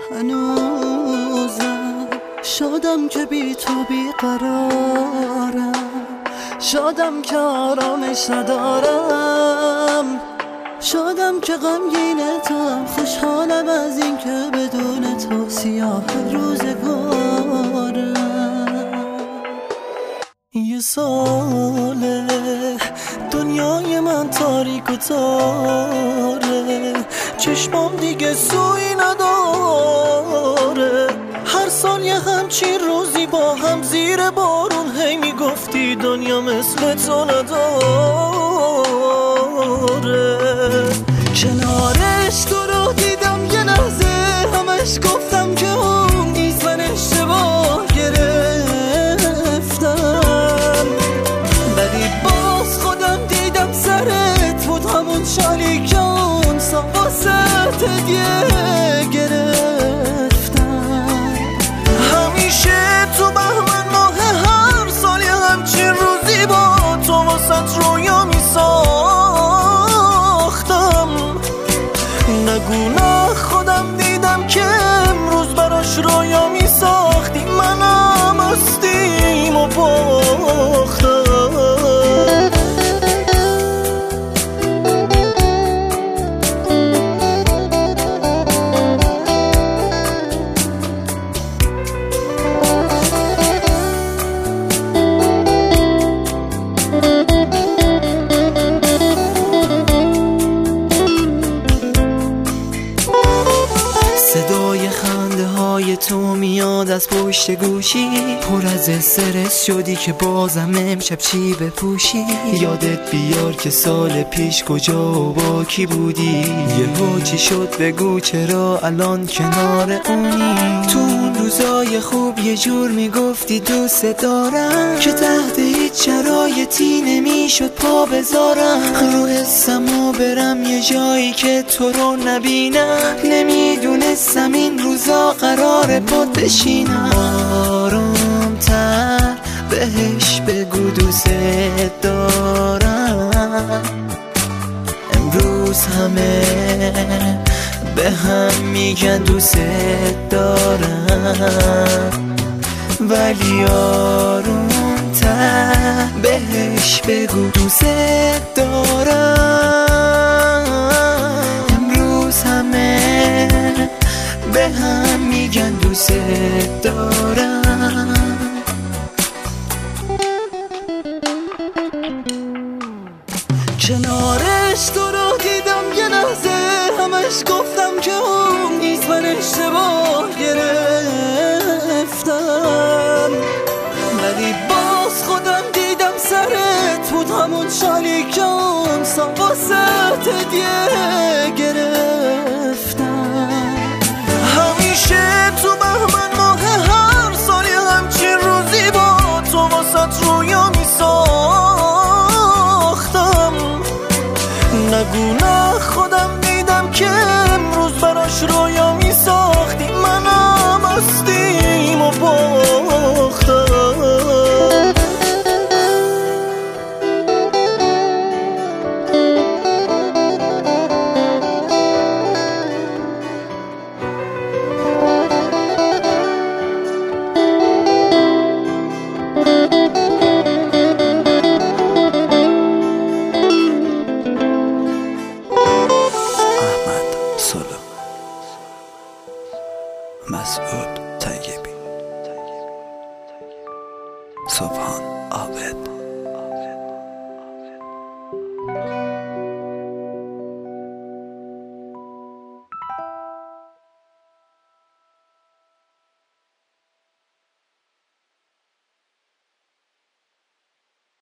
هنوزم شادم که بی تو بیقرارم، شادم که آرامش ندارم، شادم که غمگینتم، خوشحالم از این که بدون تو سیاه روزگارم. یه ساله دنیای من تاریک و تاره، چشمام دیگه سوی نداره. هر سال یه همچین روزی با هم زیر بارون هی میگفتی دنیا مثل تو نداره. کنارش تو رو دیدم یه لحظه، همش گفتم که اون نیست، من اشتباه گرفتم. ولی باز خودم دیدم سرت بود همون شالی که اون واسه هدیه گرفتم. همیشه تو بهمن ماه هر سال یه همچین روزی با تو واسه رویا میساختم. نگو خودم دیدم که امروز براش رویا میساختی، منم استیم و باختم. صدای خنده های تو میاد از پشت گوشی، پر از استرس شدی که بازم امشب چی بپوشی. یادت بیار که سال پیش کجا و با کی بودی، یهو چی شد بگو چرا الان کنار اونی. تو اون روزای خوب یه جور میگفتی دوست دارم، که تحت هیچ شرایطی نمیشد پا بذارم. رو حسم و برم یه جایی که تو رو نبینم، نمیدونستم این روزا قراره پات بشینم. آرومتر بهش بگو دوست دارم، امروز همه به هم میگن دوست دارم. ولی آرومتر بهش بگو دوست دارم، امروز همه به هم میگن دوست دارم. کنارش تو رو دیدم یه لحظه، همش گفتم که اون نیست، من اشتباه گرفتم. ولی باز خودم دیدم سرت بود همون شالی که اون واسه هدیه گرفتم. همیشه تو بهمن ماه هر سال یه همچین روزی با تو واسه رویا میساختم. نگو خودم دیدم که امروز براش رویا میساختی، منم استیم و باختم. مسعود طیبی، سبحان عابد.